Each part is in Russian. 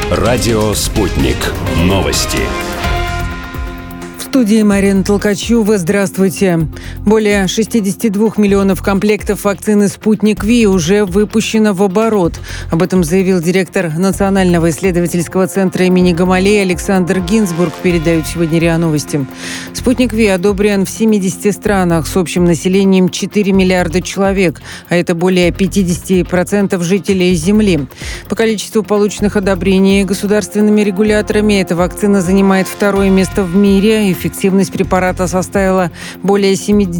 Радио «Спутник». Новости. В студии Марина Толкачева. Здравствуйте. Более 62 миллионов комплектов вакцины «Спутник Ви» уже выпущено в оборот. Об этом заявил директор Национального исследовательского центра имени Гамалеи Александр Гинзбург, передают сегодня РИА Новости. «Спутник Ви» одобрен в 70 странах с общим населением 4 миллиарда человек, а это более 50% жителей Земли. По количеству полученных одобрений государственными регуляторами эта вакцина занимает второе место в мире. Эффективность препарата составила более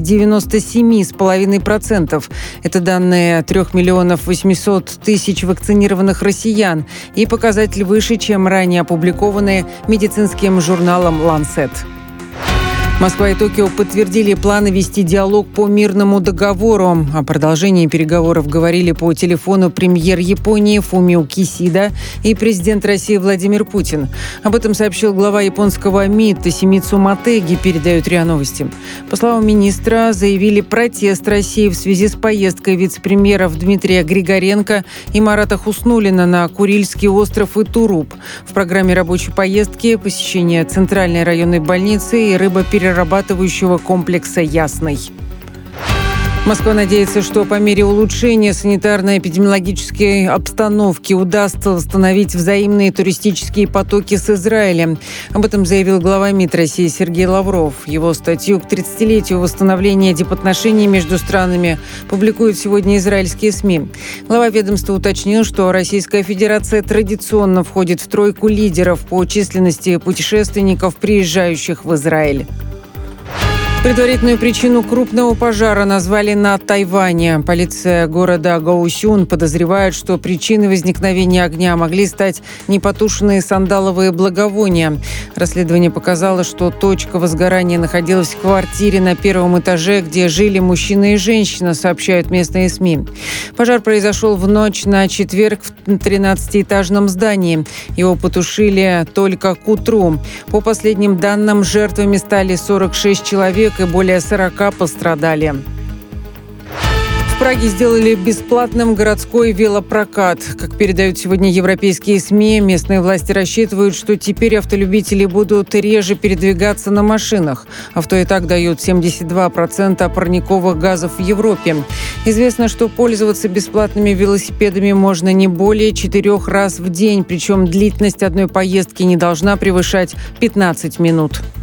97,5%. Это данные 3 миллионов 800 тысяч вакцинированных россиян и показатель выше, чем ранее опубликованные медицинским журналом «Ланцет». Москва и Токио подтвердили планы вести диалог по мирному договору. О продолжении переговоров говорили по телефону премьер Японии Фумио Кисида и президент России Владимир Путин. Об этом сообщил глава японского МИД Тосимицу Матеги, передают РИА Новости. По словам министра, заявили протест России в связи с поездкой вице-премьеров Дмитрия Григоренко и Марата Хуснуллина на Курильский остров и Туруп. В программе рабочей поездки посещение Центральной районной больницы и рыбоперерабатывающего комплекса «Ясный». Москва надеется, что по мере улучшения санитарно-эпидемиологической обстановки удастся восстановить взаимные туристические потоки с Израилем. Об этом заявил глава МИД России Сергей Лавров. Его статью к 30-летию восстановления дипотношений между странами публикуют сегодня израильские СМИ. Глава ведомства уточнил, что Российская Федерация традиционно входит в тройку лидеров по численности путешественников, приезжающих в Израиль. Предварительную причину крупного пожара назвали на Тайване. Полиция города Гаосюн подозревает, что причиной возникновения огня могли стать непотушенные сандаловые благовония. Расследование показало, что точка возгорания находилась в квартире на первом этаже, где жили мужчина и женщина, сообщают местные СМИ. Пожар произошел в ночь на четверг в 13-этажном здании. Его потушили только к утру. По последним данным, жертвами стали 46 человек, и более 40 пострадали. В Праге сделали бесплатным городской велопрокат. Как передают сегодня европейские СМИ, местные власти рассчитывают, что теперь автолюбители будут реже передвигаться на машинах. Авто и так дают 72% парниковых газов в Европе. Известно, что пользоваться бесплатными велосипедами можно не более 4 раз в день, причем длительность одной поездки не должна превышать 15 минут.